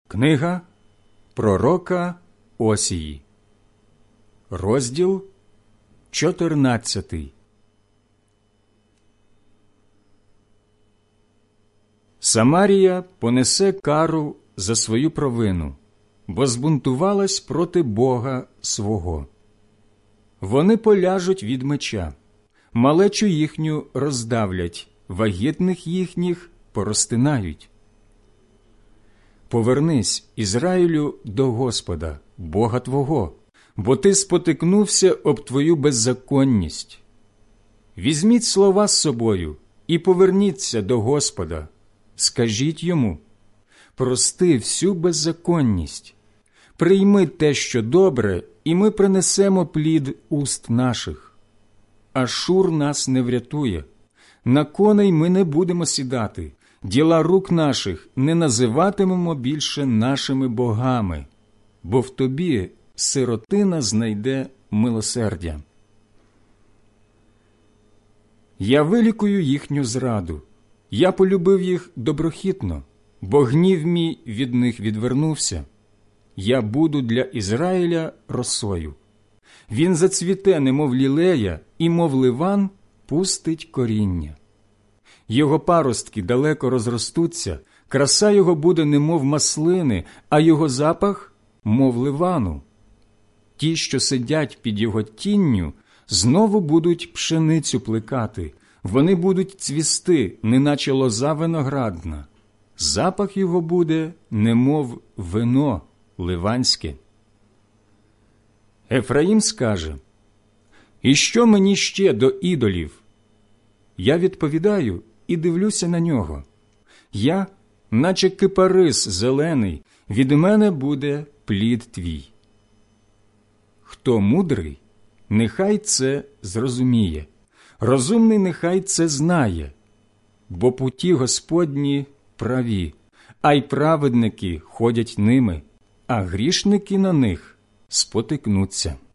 Книга пророка Осії, розділ 14. Самарія понесе кару за свою провину, бо збунтувалась проти Бога свого. Вони поляжуть від меча, малечу їхню роздавлять, вагітних їхніх порозтинають. Повернись, Ізраїлю, до Господа, Бога твого, бо ти спотикнувся об твою беззаконність. Візьміть слова з собою і поверніться до Господа. Скажіть йому: прости всю беззаконність, прийми те, що добре, і ми принесемо плід уст наших. Ашур нас не врятує, на коней ми не будемо сідати, діла рук наших не називатимемо більше нашими богами, бо в тобі сиротина знайде милосердя. Я вилікую їхню зраду, я полюбив їх доброхітно, бо гнів мій від них відвернувся. Я буду для Ізраїля росою. Він зацвіте, немов лілея, і, мов ливан, пустить коріння. Його паростки далеко розростуться, краса його буде немов маслини, а його запах – мов ливану. Ті, що сидять під його тінню, знову будуть пшеницю плекати, вони будуть цвісти, неначе лоза виноградна. Запах його буде немов вино ливанське. Ефраїм скаже: «І що мені ще до ідолів?» Я відповідаю і дивлюся на нього. Я, наче кипарис зелений, від мене буде плід твій. Хто мудрий, нехай це зрозуміє, розумний нехай це знає, бо путі Господні праві, а й праведники ходять ними, а грішники на них спотикнуться.